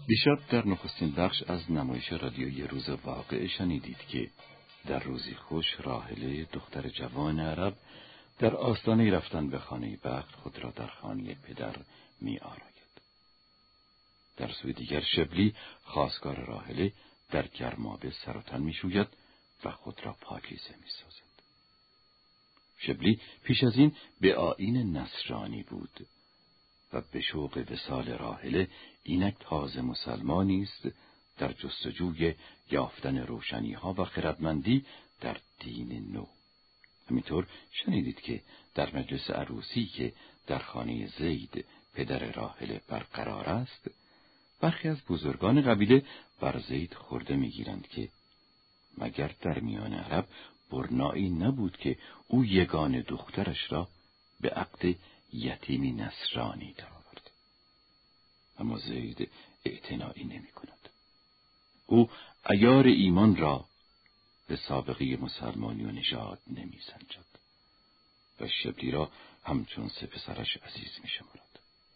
دیشب در نخستین بخش از نمایش رادیویی روز واقعه شنیدید که در روزی خوش راحله دختر جوان عرب در آستانه رفتن به خانه بخت خود را در خانه پدر می آراید. در سوی دیگر شبلی خواستگار راحله در گرمابه سر و تن می شوید و خود را پاکیزه می سازد. شبلی پیش از این به آیین نصرانی بود و به شوق وصال راحله اینک تازه مسلمانی است در جستجوی یافتن روشنی‌ها و خردمندی در دین نو. همینطور شنیدید که در مجلس عروسی که در خانه زید پدر راحله برقرار است، برخی از بزرگان قبیله بر زید خورده می‌گیرند که مگر در میان عرب برنایی نبود که او یگان دخترش را به عقد یتیمی نصرانی درآورد. اما زید اعتنایی نمی‌کند. او عیار ایمان را به سابقه مسلمانی و نژاد نمی‌سنجد و شبلی را همچون سه پسرش عزیز می‌شمارد.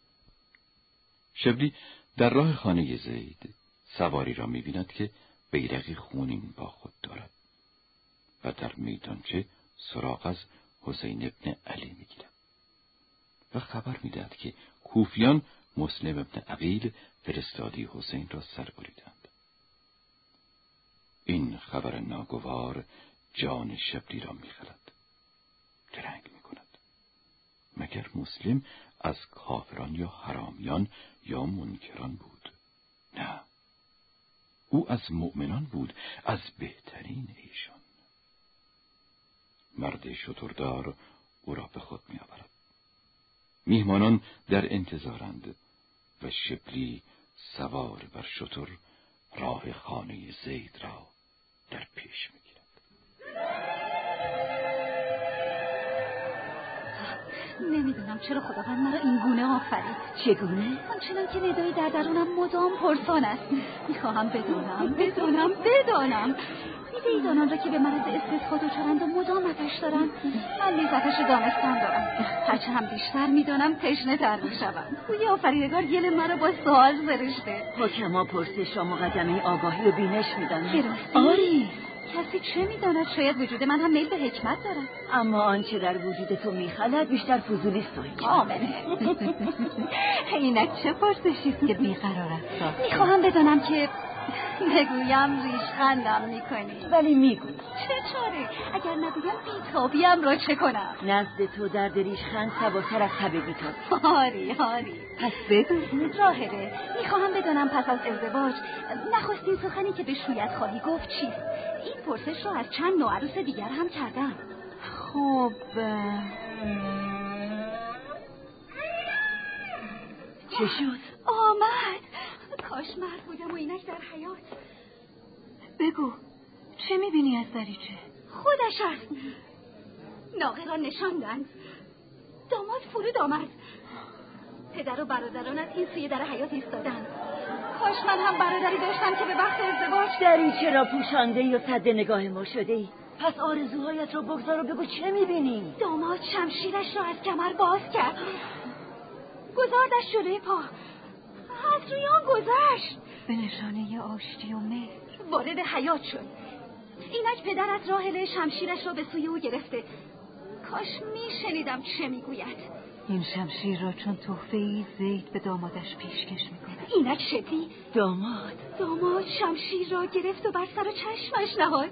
شبلی در راه خانه زید سواری را می‌بیند که بیرقی خونین با خود دارد و در میدانچه سراغ از حسین ابن علی می‌گیرد و خبر می‌دهد که کوفیان مسلم ابن عقیل فرستادی حسین را سر بریدند. این خبر ناگوار جان شبلی را می‌خلد، درنگ می‌کند. مگر مسلم از کافران یا حرامیان یا منکران بود؟ نه، او از مؤمنان بود، از بهترین ایشان. مرد شتردار او را به خود می‌آورد. میهمانان در انتظارند و شبلی سوار بر شتر راه خانه زید را در پیش می‌گیرد. نمیدونم چرا خداوند مرا این گونه آفرید. چگونه؟ همچنان که ندای در درونم مدام پرسان است. میخواهم بدانم. میدهید آنان را که به مرض استسقا دچارند و مدام آتش دارند. من نیز آتش دانستن دارم. هرچه هم بیشتر میدانم تشنه تر میشوم. گویی آفریدگار گل مرا با سوال زرشته. حکما پرسش را مقدمه آگاهی و بینش میدانند. درسته؟ آری. کسی چه میداند؟ شاید وجود من هم میل به حکمت دارد. اما آنچه در وجود تو میخلد بیشتر فضولی است. آمنه. اینک چه پرسشیست که بیقرار است؟ میخواهم بدانم که بگویم ریشخندم میکنی. ولی میگوی. چه چاره؟ اگر نگویم بیتابیم را چه کنم؟ نزد تو درد ریشخند سواسر از تب بیتاب. آری. پس بگو. راحله، میخواهم بدانم پس از ازدواج نخستین سخنی که به شویت خواهی گفت چیست؟ این پرسش را از چند نوعروس دیگر هم کردم. خب چه شد؟ آمد. کاش مرد بودم و اینک در حیات. بگو چه میبینی از دریچه؟ خودش است. ناقه را نشاندند. داماد فرود آمد. پدر و برادرانت این سوی در حیات ایستادند. کاش من هم برادری داشتم که به وقت ازدواج دریچه را پوشانده ای و سد نگاه ما شده ای. پس آرزوهایت را بگذار و بگو چه میبینی؟ داماد شمشیرش را از کمر باز کرد، گذاردش جلوی پا، از روی آن گذشت. به نشانه آشتی و مهر وارد حیات شد. اینک پدر از راحله شمشیرش را به سوی او گرفته. کاش میشنیدم چه میگوید. این شمشیر را چون تحفه‌ای زید به دامادش پیشکش میکنه. اینک شبلی داماد شمشیر را گرفت و بر سر و چشمش نهاد.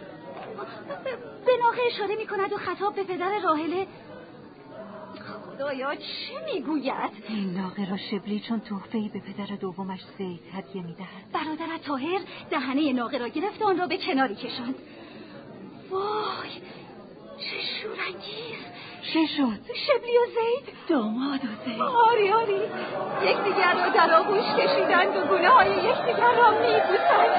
به ناقه اشاره میکند و خطاب به پدر راحله. خدایا چه میگوید؟ این ناقه را شبلی چون تحفه‌ای به پدر دومش زید هدیه میدهد. برادر طاهر دهنه ناقه را گرفت و آن را به کناری کشاند. وای چه شورانگیز. چه شد؟ شبلی و زید، داماد و زید. آری یکدیگر را در آغوش کشیدند و گونه های یکدیگر را میبوسند.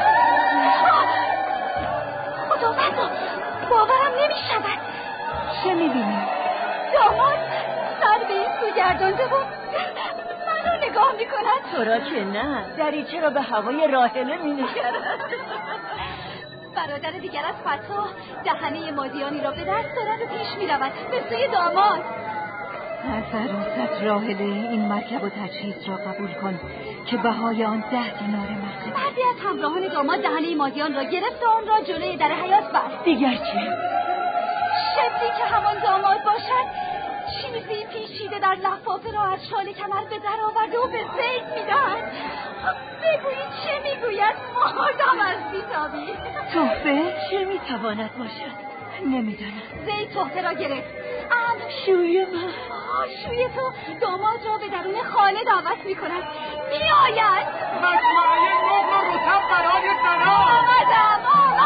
خداوندا باورم نمیشود. چه میبینی؟ داماد سر به این سو گردانده و منو نگاه میکند. تو را که نه، دریچه را به هوای راحله مینگرد. برادر دیگر از فتح دهنه مادیانی را به دست دارد و پیش میرود به سوی داماد. از عروست راحله این مرکب و تجهیز را قبول کن که بهای آن 10 دینار مرتبه. بعضی از همراهان داماد دهنه مادیان را گرفت و آن را جلوی در حیاط بست. دیگر چه؟ شبلی که همان داماد باشد چیزی پیچیده در لفافه را از شال کمر به در آورده و به زید میدهد. بگویید چه میگوید؟ مادام از بیتابی. تحفه چه میتواند باشد؟ نمیدانم. زید تحفه را گرفت. شوی من. شوی تو داماد را به درون خانه دعوت میکند. میآید. مجموعه نقل و رطب برای زنان. آمدم.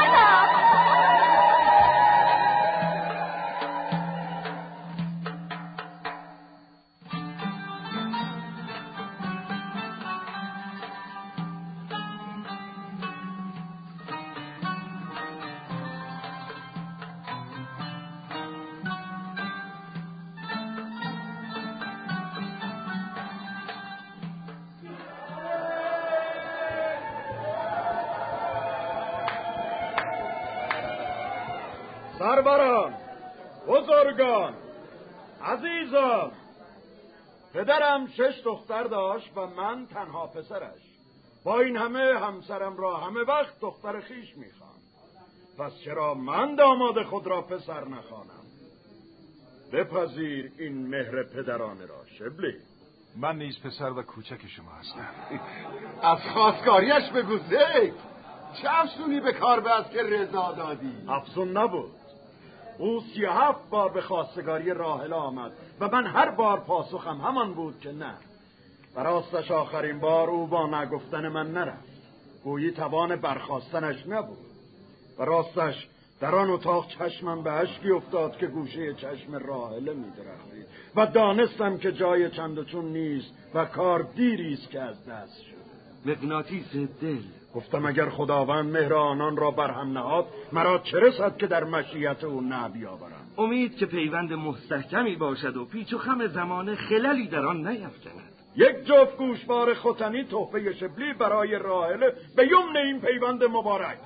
سروران، بزرگان، عزیزان، پدرم 6 دختر داشت و من تنها پسرش. با این همه همسرم را همه وقت دختر خیش میخواند. پس چرا من داماد خود را پسر نخوانم؟ بپذیر این مهر پدرانه را شبلی. من نیز پسر و کوچک شما هستم. از خواستگاریش بگو زید. چه افسونی به کار بست که رضا دادی؟ افسون نبود. او 37 بار به خواستگاری راحله آمد و من هر بار پاسخم همان بود که نه. و راستش آخرین بار او با نگفتن من نرفت. گویی توان برخاستنش نبود. و راستش در آن اتاق چشمم به اشکی افتاد که گوشه چشم راحله می درخشید و دانستم که جای چند و چون نیست و کار دیریست که از دست شد. مغناطیس دل. گفتم اگر خداوند مهر آنان را برهم نهاد مرا چه رسد که در مشیت او نه بیاورم. امید که پیوند مستحکمی باشد و پیچ و خم زمانه خللی در آن نیفکند. یک جفت گوشوار ختنی تحفه شبلی برای راحله به یمن این پیوند مبارک.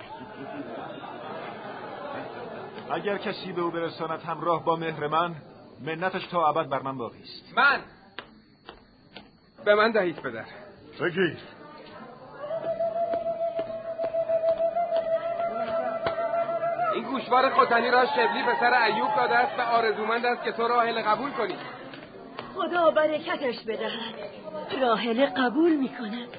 اگر کسی به او برساند همراه با مهر من، منتش تا ابد بر من باقی است. من به من دهید پدر. بگیر. این گوشوار ختنی را شبلی پسر ایوب داده است و آرزومند است که تو راحله قبول کنی. خدا برکتش بدهد. راحله قبول میکند.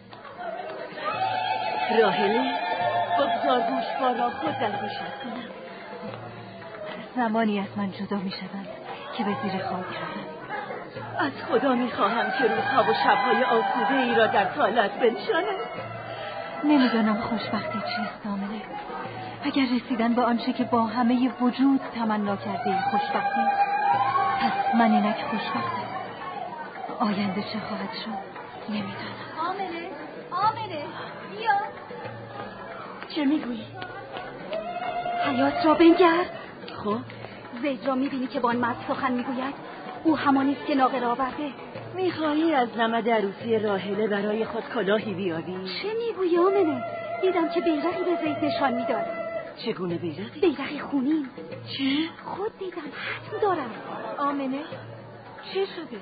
راحله بگذار گوشوار را خود در گوشت کنم. زمانی از من جدا میشوند که به زیر خاک روم. از خدا میخواهم که روزها و شبهای آسوده ای را در طالت بنشاند. نمیدانم خوشبختی چیست آمنه. اگر رسیدن به آنچه که با همه وجود تمنا کرده خوشبختی، پس من اینک خوشبختم. آینده چه خواهد شد نمیدانم. آمنه بیا. چه میگویی؟ حیات را بنگر. خب زید را میبینی که با آن مرد سخن میگوید؟ او همانیست که ناقه را آورده. میخواهی از نمد عروسی راحله برای خود کلاهی بیابی؟ چه میگویی آمنه؟ دیدم که بیرقی به زید نشان میداد. چگونه بیرقی؟ بیرقی خونین. چه؟ خود دیدم، حتم دارم. آمنه چه شده؟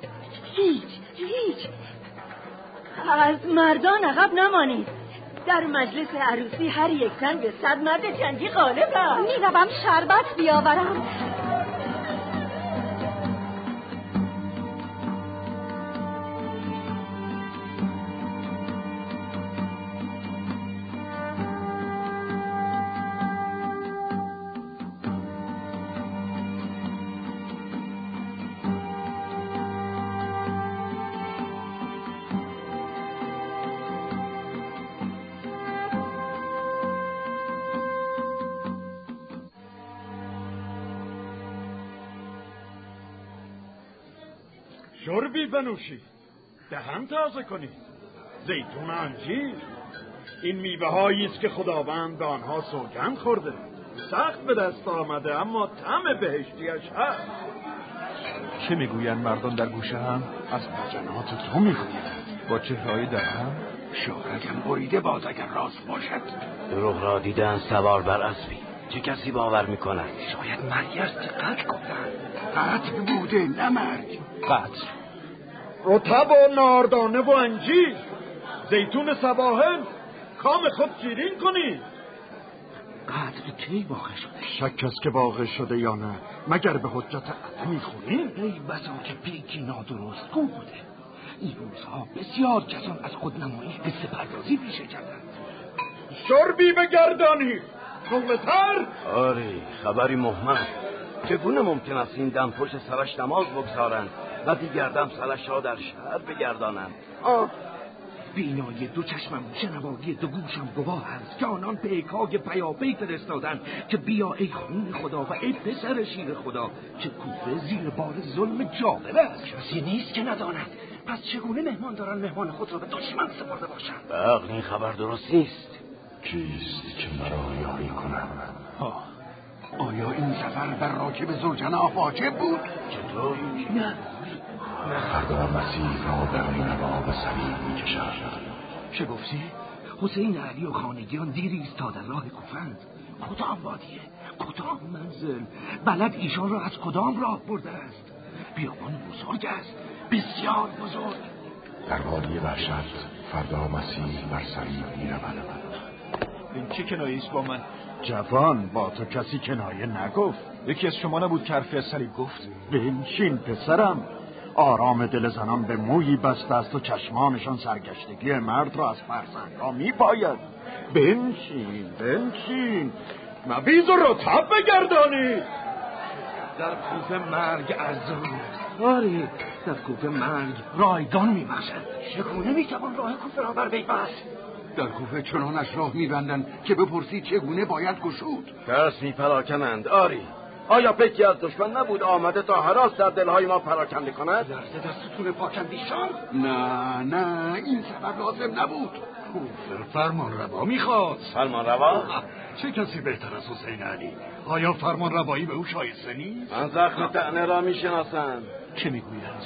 هیچ. از مردان عقب نمانید. در مجلس عروسی هر یک زن به 100 مرد جنگی غالب است. میروم شربت بیاورم. شربی بنوشید، دهن تازه کنید. زیتون انجیر، این میوه هایی است که خداوند به آنها سوگند خورده. سخت به دست آمده اما طعم بهشتیش هست. چه میگویند مردان در گوشه هم؟ از نجنات تو میگویند. با چهره‌های در هم؟ شهرتم بریده باز اگر راست باشد. دروغ را دیدن سوار بر اسبی، چه کسی باور میکند؟ شاید مرگی است که قتل گفتن. قتل بوده نه مرگ. قتل. رطب و ناردانه و انجیر، زیتون سواحل، کام خود شیرین کنید. قتل کی واقع شده؟ شک است که واقع شده یا نه، مگر به حجت عدم میخونیم؟ ای بسا که پیکی نادرست گو بوده. این روزها بسیار کسان از خودنمایی قصه پردازی پیشه کردند. شربی بگردانی تر. آره، خبری مهمه. چگونه ممکن است این دم پشت سرش نماز بگذارند و دیگر دم سرش را در شهر بگردانند؟ بینای دو چشمم، شنوایی دو گوشم گواه است که آنان پیکای پیاپی فرستادند که بیا ای خون خدا و ای پسر شیر خدا، که کوفه زیر بار ظلم جابر است. کسی نیست که نداند. پس چگونه مهمان دارن مهمان خود را به دشمن سپرده باشند؟ به عقل این خبر درست نیست. کیست که مرا یاری کند؟ آیا این سفر در راکب زوجنا واجب بود؟ چطور؟ نه. فردا مسیح را در نینوا به صلیب می‌کشد. چه گفتی؟ حسین علی و خانگیان دیر ایستاده راه کوفند. کدام وادیه؟ کدام منزل؟ بلد ایشان را از کدام راه برده است؟ بیابان بزرگ است، بسیار بزرگ. در وادی وحشت فردا مسیح بر صلیب می‌رود. این چه کنایه است با من؟ جوان، با تو کسی کنایه نگفت. یکی از شما نبود که حرفی از صلیب گفت؟ بنشین پسرم. آرام دل زنان به مویی بسته است و چشمانشان سرگشتگی مرد را از فرزندها میپاید. بنشین مویز و رطب بگردانی. در کوفه مرگ ارزان. آره، در کوفه مرگ رایگان میبخشد. چگونه میتوان راه کوفه را بر وی بست؟ در کوفه چنانش راه میبندند که بپرسی چگونه باید گشود. دست میپراکنند. آری، آیا پیکی از دشمن نبود آمده تا هراس در دلهای ما پراکنده کند؟ لرزه دستتون پاکندیشان؟ نه این سفر لازم نبود. کوفه فرمان روا میخواد. فرمان روا؟ چه کسی بهتر از حسین علی؟ آیا فرمان روایی به او شایسته نیست؟ من زخم طعنه را میشناسم. چه میگوید؟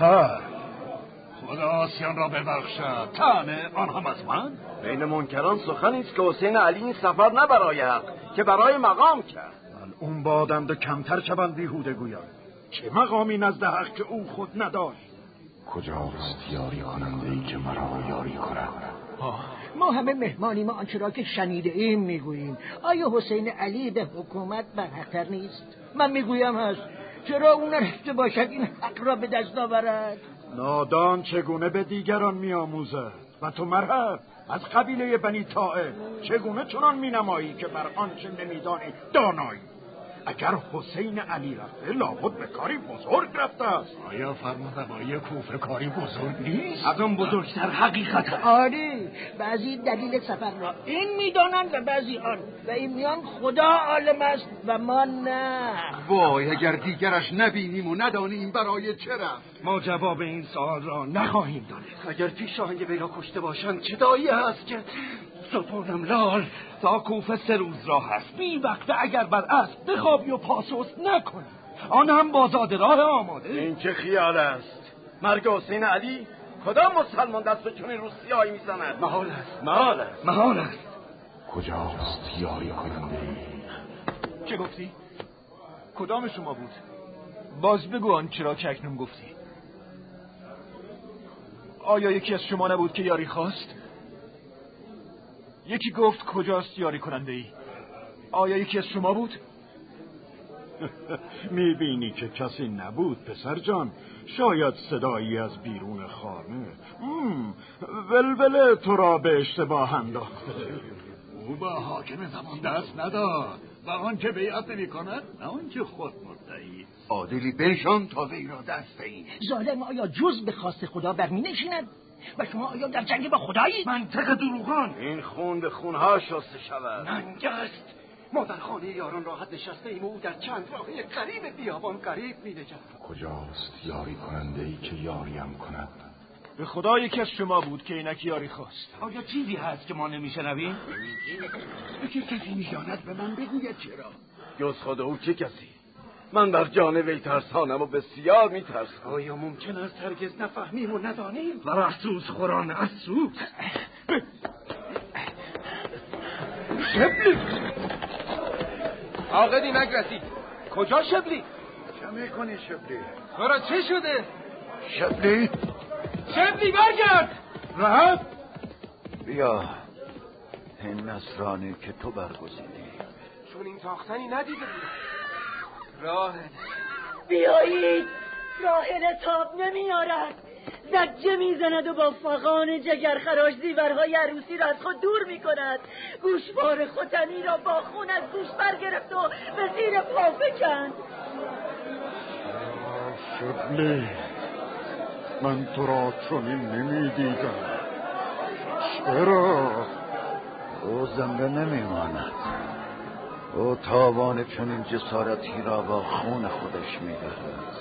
خدا آسیان را ببخشد. طعنه آن هم از من؟ بین منکران سخنی است که حسین علی این سفر نه برای حق که برای مقام کرد. اون بادند و کمتر شوند بیهوده گویان. چه مقامی نزد حق که او خود نداشت؟ کجاست یاری کننده ای که مرا یاری کند؟ ما همه مهمانی، ما آنچه را که شنیده ایم میگوییم. آیا حسین علی به حکومت برحق‌تر نیست؟ من میگویم هست. چرا او نرفته باشد این حق را به دست آورد؟ نادان چگونه به دیگران میآموزد و تو مرحب از قبیله بنی طائه چگونه چنان مینمایی که بر آنچه نمیدانی دانایی؟ اگر حسین علی رفته لابد به کاری بزرگ رفته است. آیا فرمانروایی کوفه کاری بزرگ نیست؟ از اون بزرگتر حقیقت. آره، بعضی دلیل سفر را این میدانند و بعضی آن، و این میان خدا عالم است و ما نه. وای اگر دیگرش نبینیم و ندانیم برای چه رفت. ما جواب این سوال را نخواهیم دانست. اگر پیش آهنگ وی را کشته باشند چه دایی هست که ستونم لال تا کوفه 3 روز راه است. بی وقت اگر بر اسب بخوابی و پاسوس نکنی، آن هم با زاد راه آماده. این چه خیال است؟ مرگ حسین علی کدام مسلمان دست به چنین روسیایی میزند؟ محال است. کجاست یاری کننده ای؟ چه گفتی؟ کدام شما بود؟ باز بگو آنچه را که اکنون گفتی. آیا یکی از شما نبود که یاری خواست؟ یکی گفت کجاست یاری کننده ای؟ آیا یکی از شما بود؟ میبینی که کسی نبود پسر جان. شاید صدایی از بیرون خانه. ولوله تو را به اشتباه انداخته. او با حاکم زمان دست نداد و آنچه بیعت نمی کند نه آنچه خود مدعی. عادلی بنشان تا وی را دست دهی. ظالم آیا جز به خواست خدا برمی نشیند؟ و شما آیا در جنگ با خدایی؟ منطق دروغان. این خون به خونها شسته شود. ننگ است. ما در خانه یاران راحت نشسته ایم و او در چند راهی قریب بیابان قریب می نجد. کجاست یاری کننده ای که یاریم کند؟ به خدا یکی از شما بود که اینک یاری خواست. آیا چیزی هست که ما نمیشنویم؟ که کسی میداند به من بگوید چرا؟ جز خود او چه کسی؟ من بر جان وی ترسانم و بسیار میترسم. آیا ممکن است هرگز نفهمیم و ندانیم؟ و افسوس خوران افسوس. عاقدی نگرسید. کجا شبلی؟ چه میکنی شبلی؟ تو را چه شده؟ شبلی؟ شبلی برگرد! رفت؟ بیا این نصرانی که تو برگزیدی. چون این تاختنی ندیده بودم. راهل بیایید، راهل تاب نمیارد، زجه میزند و با فغان جگرخراش زیورهای عروسی را از خود دور میکند. گوشوار ختنی را با خون از گوش برگرفت و به زیر پا فکند. شبلی، من تو را چنین نمیدیدم. چرا؟ او زنده نمیماند. او تاوان چنین جسارتی را با خون خودش میدهد.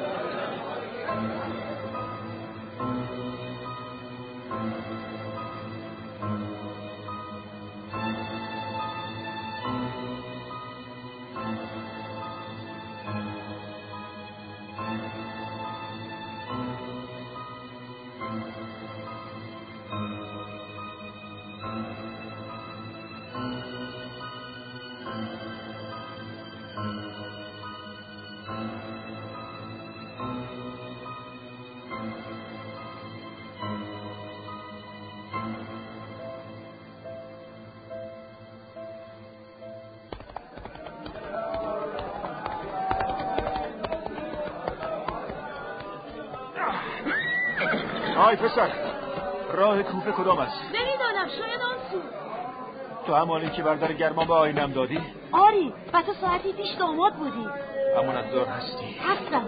آی پسر، راه کوفه کدام است؟ نمیدانم، شاید آن سو. تو همانی که بردر گرما به آینم دادی؟ آری، و تو ساعتی پیش داماد بودی. همون ابزار هستی؟ هستم.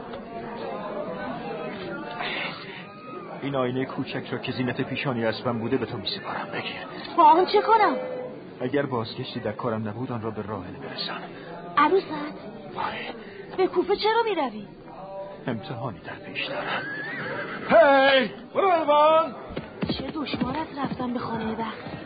این آینه کوچک را که زینت پیشانی اسبم بوده به تو میسپارم، بگیر. با آن چه کنم؟ اگر بازگشتی در کارم نبود آن را به راهل برسان. عروست؟ آره. به کوفه چرا میروی؟ امتحانی در پیش دارم. هی! برو الوان! چه دشوار است رفتن به خانه بخت.